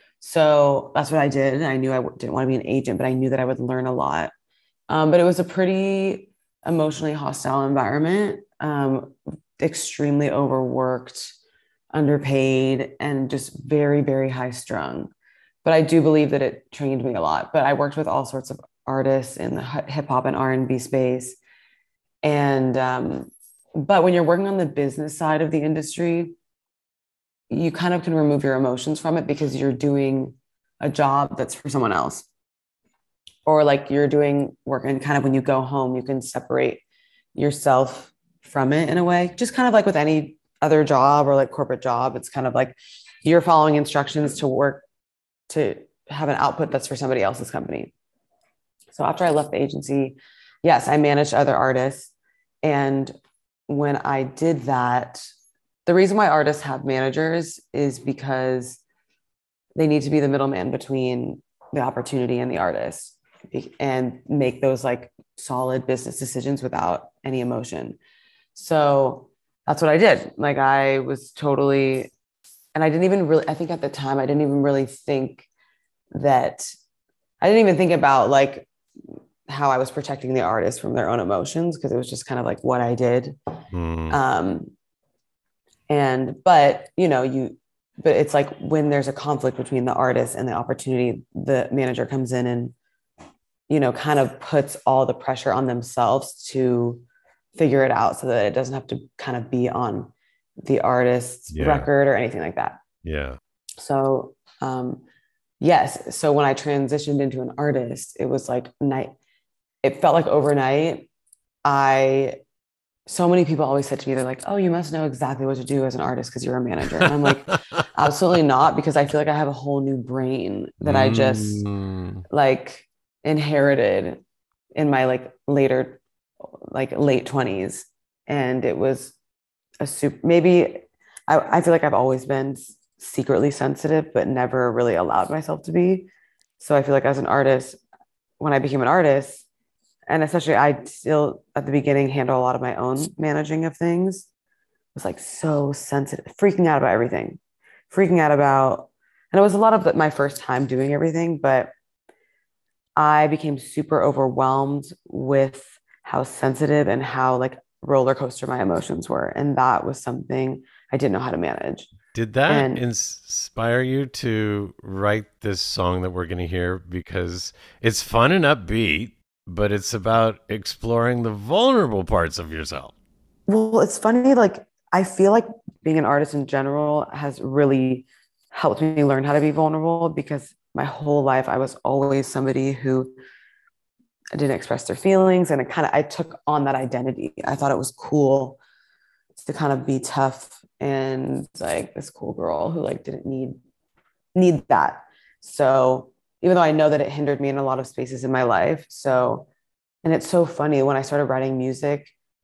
So that's what I did. I knew I didn't want to be an agent, but I knew that I would learn a lot. But it was a pretty emotionally hostile environment, extremely overworked, underpaid, and just very, very high strung. But I do believe that it trained me a lot. But I worked with all sorts of artists in the hip hop and R&B space. And, but when you're working on the business side of the industry, you kind of can remove your emotions from it because you're doing a job that's for someone else. Or like you're doing work, and kind of when you go home, you can separate yourself from it in a way, just kind of like with any other job or like corporate job. It's kind of like you're following instructions to work to have an output that's for somebody else's company. So after I left the agency, yes, I managed other artists. And when I did that, the reason why artists have managers is because they need to be the middleman between the opportunity and the artist and make those like solid business decisions without any emotion. So that's what I did. Like I was totally, and I didn't even really, I think at the time, I didn't even really think that, I didn't even think about like how I was protecting the artist from their own emotions, because it was just kind of like what I did. But it's like when there's a conflict between the artist and the opportunity, the manager comes in and, kind of puts all the pressure on themselves to figure it out so that it doesn't have to kind of be on the artist's record or anything like that. Yeah. So, yes. So when I transitioned into an artist, it was like it felt like overnight. So many people always said to me, they're like, oh, you must know exactly what to do as an artist because you're a manager. And I'm like, absolutely not, because I feel like I have a whole new brain that I just like inherited in my like later, like late 20s. And it was I feel like I've always been secretly sensitive, but never really allowed myself to be. So I feel like as an artist, when I became an artist, and especially I still at the beginning handle a lot of my own managing of things, was like so sensitive, freaking out about everything, and it was a lot of my first time doing everything, but I became super overwhelmed with how sensitive and how like roller coaster my emotions were. And that was something I didn't know how to manage. Did that inspire you to write this song that we're going to hear? Because it's fun and upbeat, but it's about exploring the vulnerable parts of yourself. Well, it's funny. Like, I feel like being an artist in general has really helped me learn how to be vulnerable, because my whole life I was always somebody who didn't express their feelings. And I took on that identity. I thought it was cool to kind of be tough and like this cool girl who like didn't need that. So even though I know that it hindered me in a lot of spaces in my life. So, and it's so funny when I started writing music,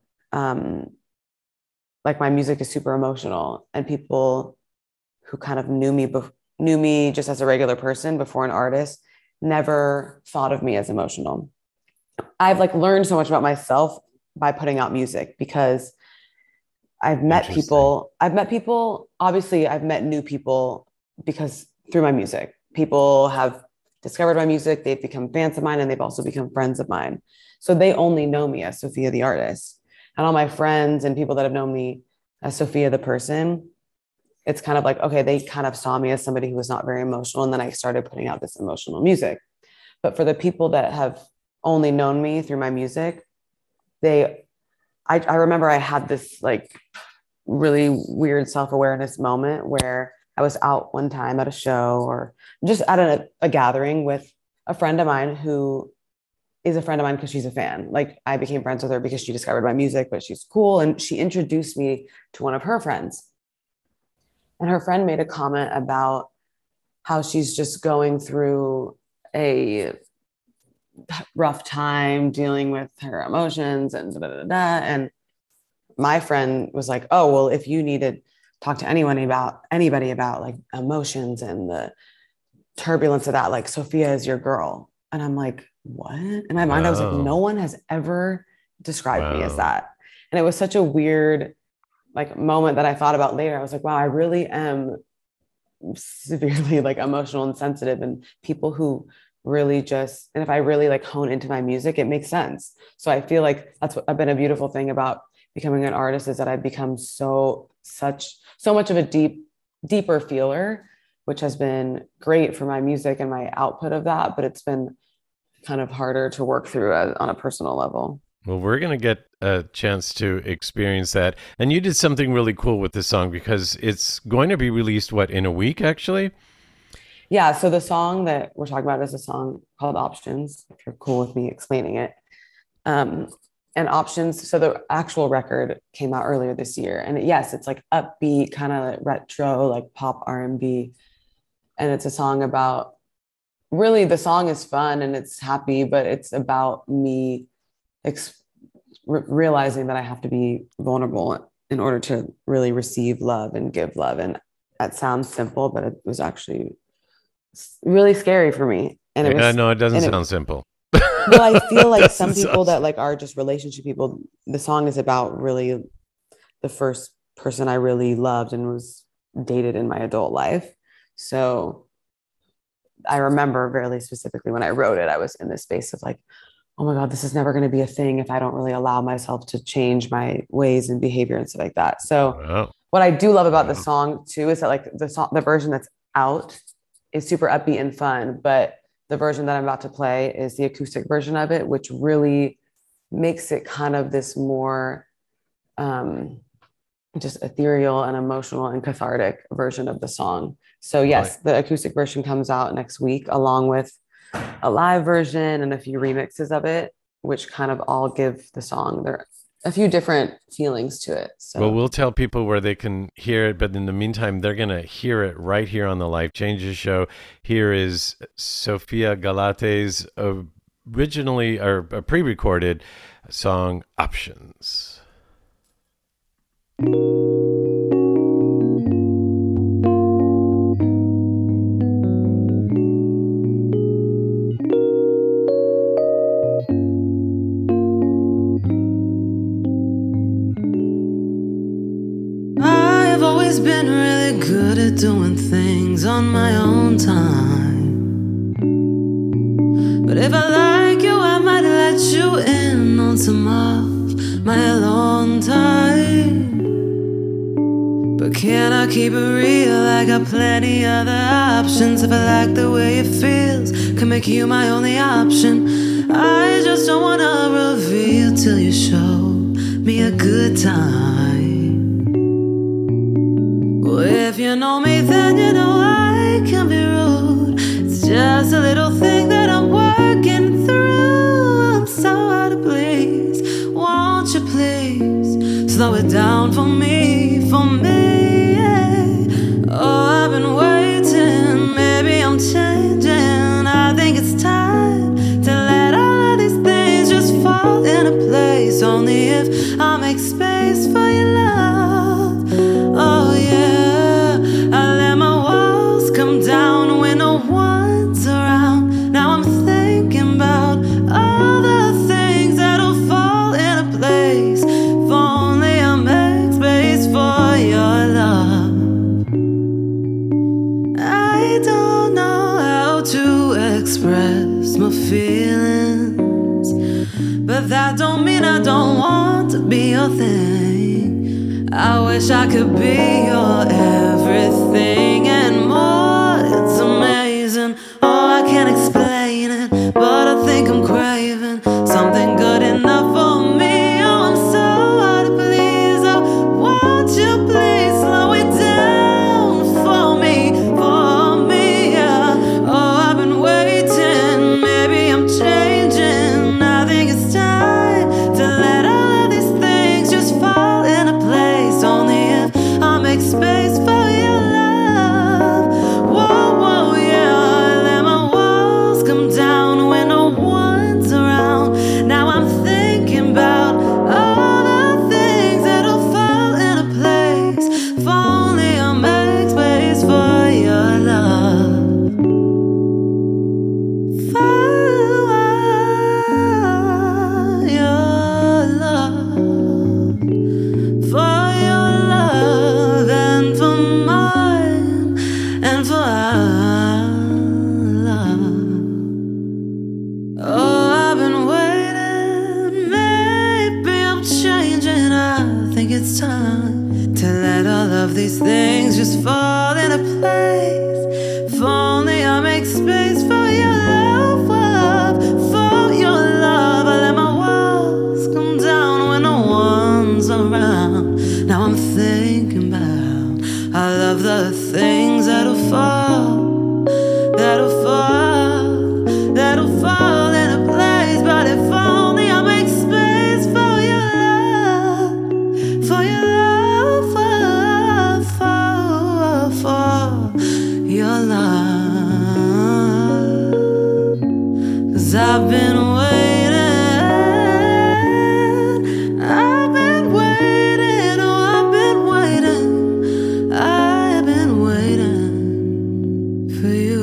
like my music is super emotional, and people who kind of knew me just as a regular person before an artist never thought of me as emotional. I've like learned so much about myself by putting out music, because I've met people, obviously I've met new people because through my music, people have discovered my music, they've become fans of mine, and they've also become friends of mine. So they only know me as Sophia the artist. And all my friends and people that have known me as Sophia the person it's kind of like, okay, they kind of saw me as somebody who was not very emotional. And then I started putting out this emotional music. But for the people that have only known me through my music, I remember I had this like really weird self-awareness moment where I was out one time at a show or just at a gathering with a friend of mine who is a friend of mine because she's a fan. Like I became friends with her because she discovered my music, but she's cool. And she introduced me to one of her friends. And her friend made a comment about how she's just going through a rough time dealing with her emotions and da, da, da, da. And my friend was like, oh, well, if you need to talk to anybody about like emotions and the turbulence of that, like Sophia is your girl. And I'm like, what? In my mind, I was like, no one has ever described me as that. And it was such a weird like moment that I thought about later. I was like, wow, I really am severely like emotional and sensitive, and people who really just, and if I really like hone into my music, it makes sense. So I feel like that's what been a beautiful thing about becoming an artist, is that I've become so much of a deeper feeler, which has been great for my music and my output of that, but it's been kind of harder to work through on a personal level. Well, we're going to get a chance to experience that. And you did something really cool with this song because it's going to be released, in a week, actually? Yeah. So the song that we're talking about is a song called Options, if you're cool with me explaining it. And Options, so the actual record came out earlier this year. And yes, it's like upbeat, kind of retro, like pop R&B. And it's a song about, really, the song is fun and it's happy, but it's about me realizing that I have to be vulnerable in order to really receive love and give love. And that sounds simple, but it was actually really scary for me. And it doesn't sound simple. Well, I feel like some people that like are just relationship people, the song is about really the first person I really loved and was dated in my adult life. So I remember very specifically when I wrote it, I was in this space of like, oh my God, this is never going to be a thing if I don't really allow myself to change my ways and behavior and stuff like that. So what I do love about the song too, is that like the version that's out is super upbeat and fun, but the version that I'm about to play is the acoustic version of it, which really makes it kind of this more just ethereal and emotional and cathartic version of the song. So yes, the acoustic version comes out next week, along with a live version and a few remixes of it, which kind of all give the song a few different feelings to it. So. Well, we'll tell people where they can hear it, but in the meantime, they're going to hear it right here on the Life Changes Show. Here is Sophia Galate's originally or pre-recorded song, Options. Been really good at doing things on my own time, but if I like you, I might let you in on some of my alone time. But can I keep it real? I got plenty other options. If I like the way it feels, can make you my only option. I just don't wanna reveal till you show me a good time. If you know me, then you know I can be rude. It's just a little thing that I'm working through. I'm so out of place. Won't you please slow it down for me, for me? Yeah. Oh, I've been waiting. Maybe I'm changing. I think it's time to let all of these things just fall into place. Only if I make space for your love. Oh yeah. Down when no one's around. Now I'm thinking about all the things that'll fall into place. If only I make space for your love. I don't know how to express my feelings, but that don't mean I don't want to be your thing. I wish I could be your everything and more. It's amazing. Oh, I can't explain it, but I think I'm craving something good enough for me. Oh, I'm so hard to please. Oh, won't you please slow it down for me, yeah. Oh, I've been waiting. Maybe I'm changing. I think it's time to let all of these things just fall into place. Only if I make space for your love. Whoa, whoa, yeah. Let my walls come down when no one's around. Now I'm thinking about all the things that'll fall into place. If only I make space for your love. For your love. For your love and for mine and for our love. Oh, I've been waiting. Maybe I'm changing. I think it's time to let all of these things just fall into place. If only I make space for your love, for your love. I let my walls come down when no one's around. Now I'm thinking about all of the things that'll fall, that'll fall, that'll fall into place. But if only I make space for your love, for your love, for your love. 'Cause I've been waiting, I've been waiting, oh, I've been waiting, I've been waiting for you.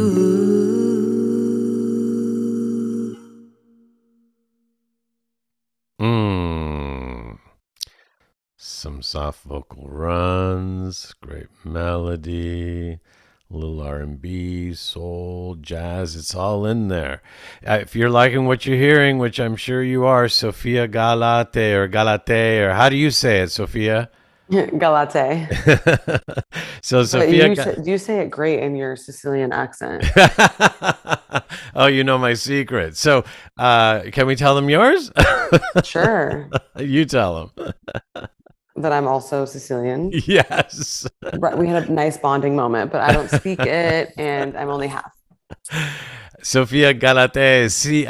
Some soft vocal runs, great melody, a little R&B, soul, jazz. It's all in there. If you're liking what you're hearing, which I'm sure you are, Sofia Galate or Galate, or how do you say it, Sofia? Galate. So But Sofia, you say it great in your Sicilian accent. oh, you know my secret. So can we tell them yours? Sure. You tell them. That I'm also Sicilian. Yes. Right, we had a nice bonding moment, but I don't speak it, and I'm only half. Sofia Galate,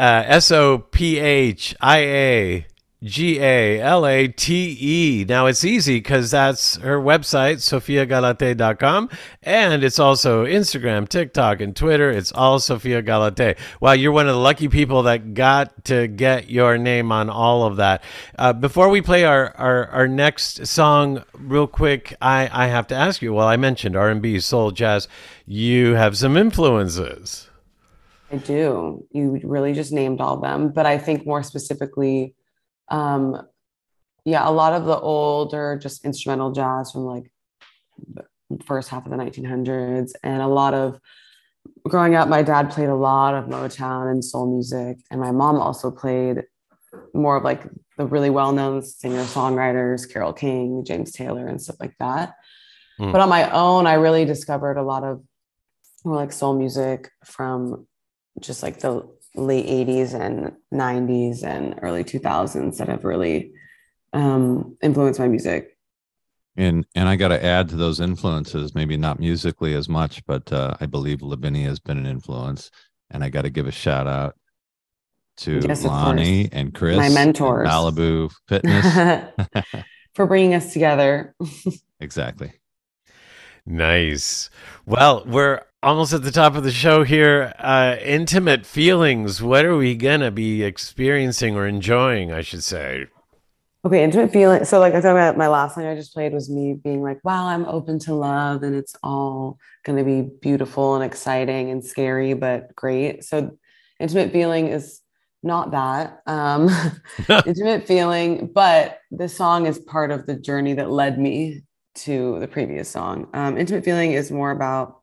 SOPHIAGALATE. Now it's easy because that's her website, sofiagalate.com, and it's also Instagram, TikTok, and Twitter. It's all Sofia Galate. Wow, you're one of the lucky people that got to get your name on all of that. Before we play our next song, real quick, I have to ask you. Well, I mentioned R&B, soul, jazz. You have some influences. I do. You really just named all of them, but I think more specifically, a lot of the older just instrumental jazz from like the first half of the 1900s, and a lot of growing up, my dad played a lot of Motown and soul music, and my mom also played more of like the really well-known singer-songwriters, Carole King, James Taylor, and stuff like that. But on my own, I really discovered a lot of more like soul music from just like the late 80s and 90s and early 2000s that have really influenced my music. And I got to add to those influences, maybe not musically as much, but I believe Lavinia has been an influence. And I got to give a shout out to Lonnie and Chris, my mentors, Malibu Fitness, for bringing us together. Exactly. Nice. Well, we're almost at the top of the show here. Intimate feelings. What are we going to be experiencing or enjoying, I should say? Okay, intimate feeling. So like I thought about my last song I just played was me being like, wow, I'm open to love and it's all going to be beautiful and exciting and scary, but great. So intimate feeling is not that. Intimate feeling, but this song is part of the journey that led me to the previous song. Intimate feeling is more about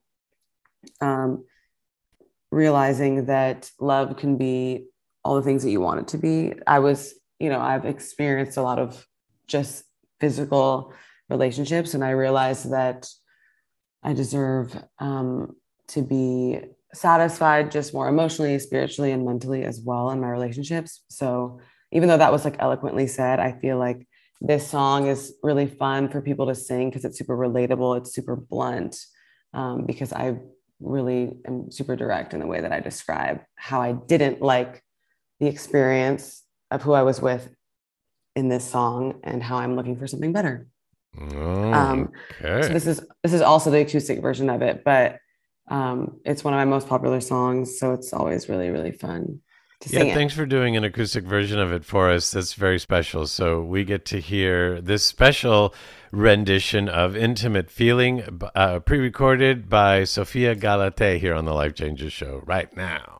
realizing that love can be all the things that you want it to be. I've experienced a lot of just physical relationships. And I realized that I deserve to be satisfied just more emotionally, spiritually, and mentally as well in my relationships. So even though that was like eloquently said, I feel like this song is really fun for people to sing because it's super relatable. It's super blunt because I really am super direct in the way that I describe how I didn't like the experience of who I was with in this song and how I'm looking for something better. Okay. So this is also the acoustic version of it, but it's one of my most popular songs, so it's always really, really fun to sing it. Thanks for doing an acoustic version of it for us. That's very special. So we get to hear this special rendition of Intimate Feeling, pre-recorded by Sofia Galate here on the Life Changes Show right now.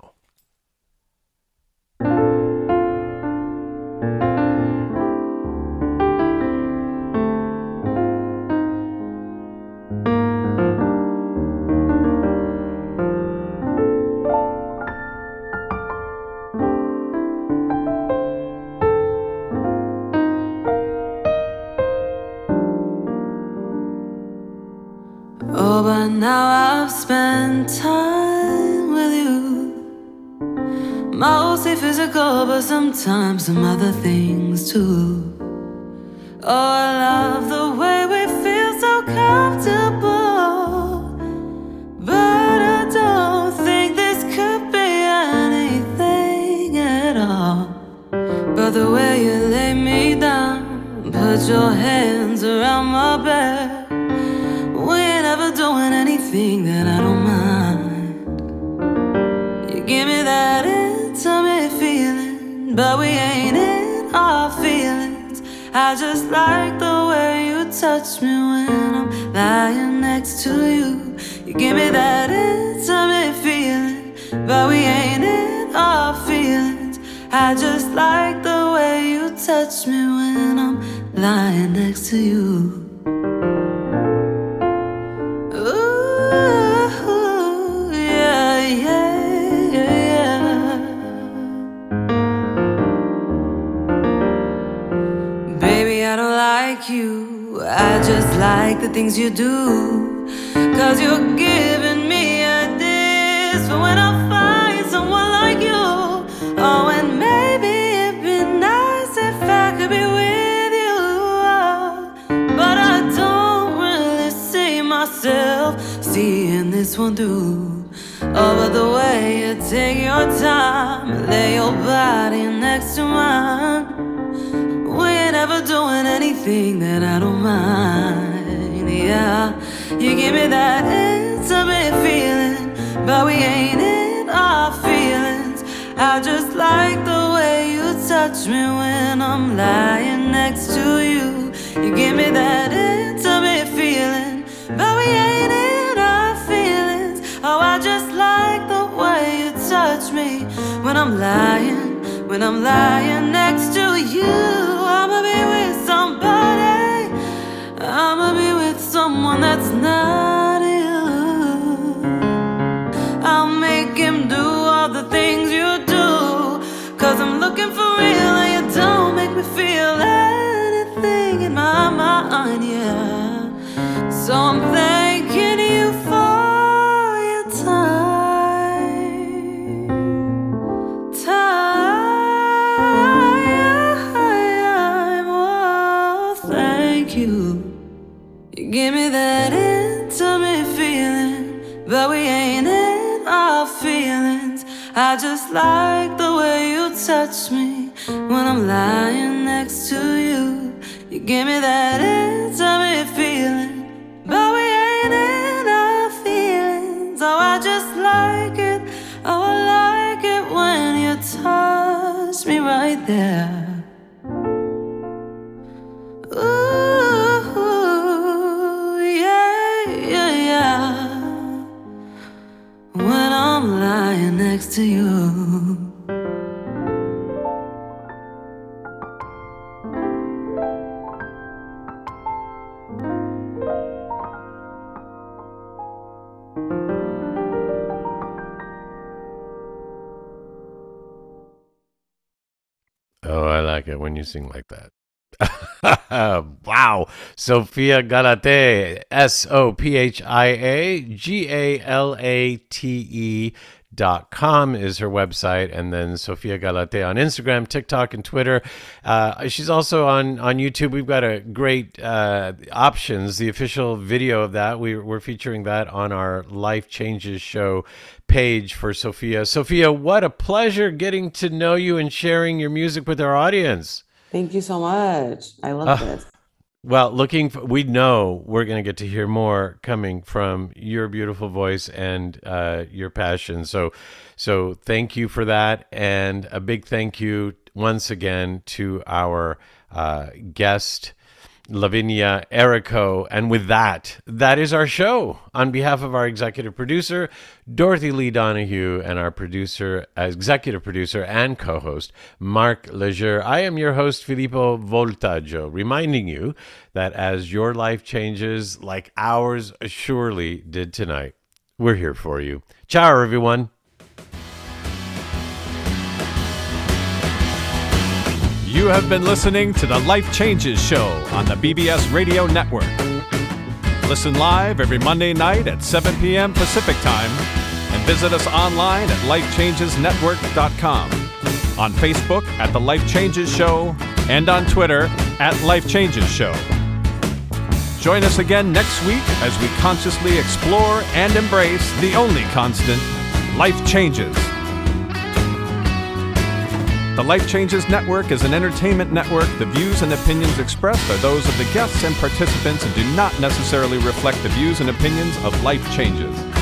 Oh, but now I've spent time with you, mostly physical, but sometimes some other things too. Oh, I love the way we feel so comfortable, but I don't think this could be anything at all. But the way you lay me down, put your hands around my back, we ain't ever doing anything that I don't mind. You give me that intimate feeling, but we ain't in our feelings. I just like the way you touch me when I'm lying next to you. You give me that intimate feeling, but we ain't in our feelings. I just like the way you touch me when I'm lying next to you. You, I just like the things you do, 'cause you're giving me ideas for when I find someone like you. Oh, and maybe it'd be nice if I could be with you, but I don't really see myself seeing this one through. Oh, but the way you take your time and lay your body next to mine, we ain't ever doing anything that I don't mind. Yeah, you give me that intimate feeling, but we ain't in our feelings. I just like the way you touch me when I'm lying next to you. You give me that intimate feeling, but we ain't in our feelings. Oh, I just like the way you touch me when I'm lying next to you. I'ma be with somebody, I'ma be with someone that's not you. I'll make him do all the things you do, 'cause I'm looking for real and you don't make me feel anything in my mind, yeah. So I'm thanking you for your time. You give me that intimate feeling, but we ain't in our feelings. I just like the way you touch me when I'm lying next to you. You give me that intimate feeling, but we ain't in our feelings. Oh, I just like it, oh, I like it when you touch me right there. When I'm lying next to you. Oh, I like it when you sing like that. Wow. Sophia Galate, SOPHIAGALATE.com is her website. And then Sophia Galate on Instagram, TikTok, and Twitter. She's also on YouTube. We've got a great options, the official video of that. We're featuring that on our Life Changes show page for Sophia. Sophia, what a pleasure getting to know you and sharing your music with our audience. Thank you so much. I love this. Well, we know we're going to get to hear more coming from your beautiful voice and your passion. So thank you for that. And a big thank you once again to our guest, Lavinia Errico. And with that is our show. On behalf of our executive producer, Dorothy Lee Donahue, and our executive producer and co-host, Mark Leger, I am your host, Filippo Voltaggio, reminding you that as your life changes like ours surely did tonight, we're here for you. Ciao, everyone. You have been listening to the Life Changes Show on the BBS Radio Network. Listen live every Monday night at 7 p.m. Pacific Time and visit us online at lifechangesnetwork.com, on Facebook at The Life Changes Show, and on Twitter at Life Changes Show. Join us again next week as we consciously explore and embrace the only constant, life changes. The Life Changes Network is an entertainment network. The views and opinions expressed are those of the guests and participants and do not necessarily reflect the views and opinions of Life Changes.